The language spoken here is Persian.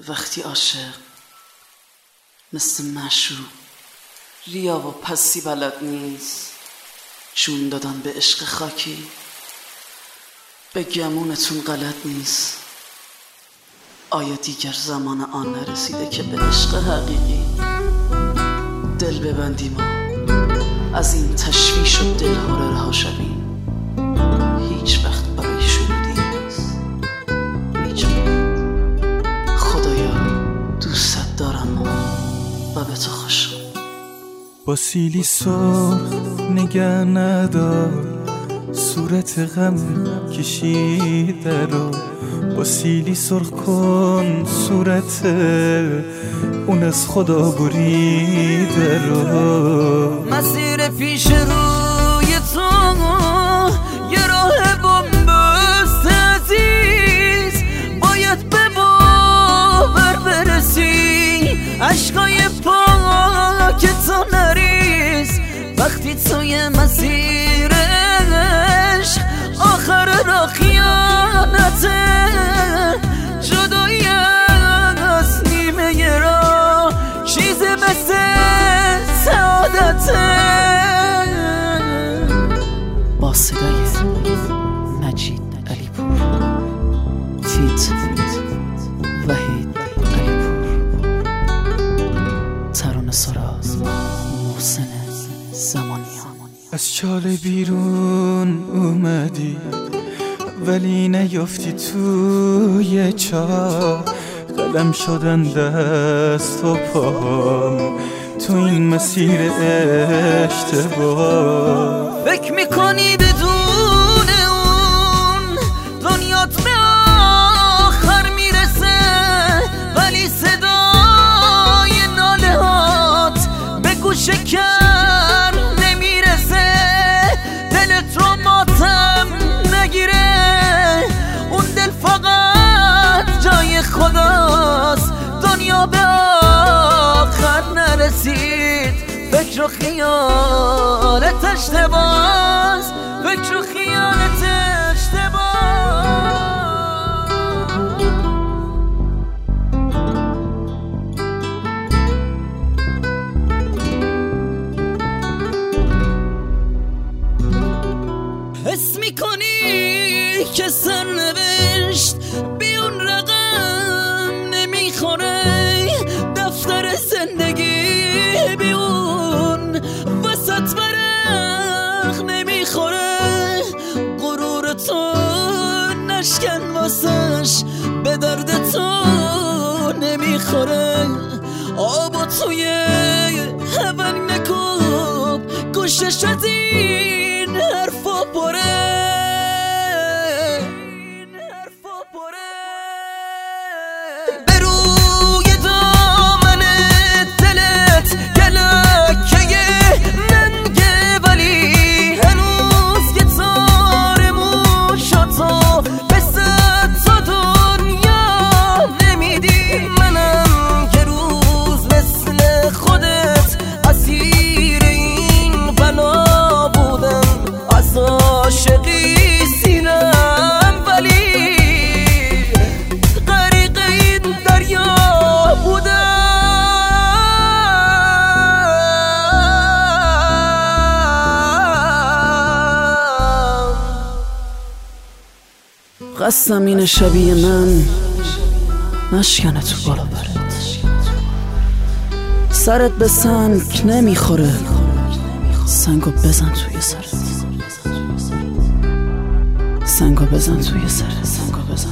وقتی عاشق مثل معشوق ریا و پسی بلد نیست، جون دادن به عشق خاکی به گمونتون غلط نیست. آیا دیگر زمان آن نرسیده که به عشق حقیقی دل ببندیم و از این تشویش و دلهوره رها شویم؟ هیچ وقت برای شنودی نیست، هیچ وقت. خدایا دوست دارم و به تو خوشم. با سیلی سرخ نگه ندار، صورت غم کشیده رو با سیلی سرخ کن، صورت اون از خدا بریده رو. مسیر پیش روی تو یه راه بنبست عزیز، باید به باور برسی، عشقای پاک تو نریز. وقتی توی مسیر عشق آخر را خیانته، جدایی از نیمه را چیز مثل سعادته. با صدای مجید علیپور، فیت وحید علیپور، ترانه سراز محسن زمانیان. از چاله بیرون اومدی ولی نیافتی توی چاه، قلم شدن دست و پاهم تو این مسیر اشتباه. فکر میکنی بدون اون دنیات به آخر میرسه، ولی صدای ناله هات به گوش کر نمیرسه. دلت رو ماتم نگیره، اون دل فقط جای خداست، دنیا به آخر نرسید. فکر و خیالت اشتباس، فکر و خیالت اشتباس. حس میکنی که سرنوشت بی اون رقم نمیخوره، دفتر زندگی بی اون وسط ورق نمیخوره. غرور تو نشکن واسش به درد تو نمیخوره. آبا توی هون نکوب، گوشش از این حرفا پره. قصدم اینه شبیه من نشکنه تو بالا برد، سرت به سنگ نمیخوره، سنگو بزن توی سرت، سنگو بزن توی سرت، سنگو بزن.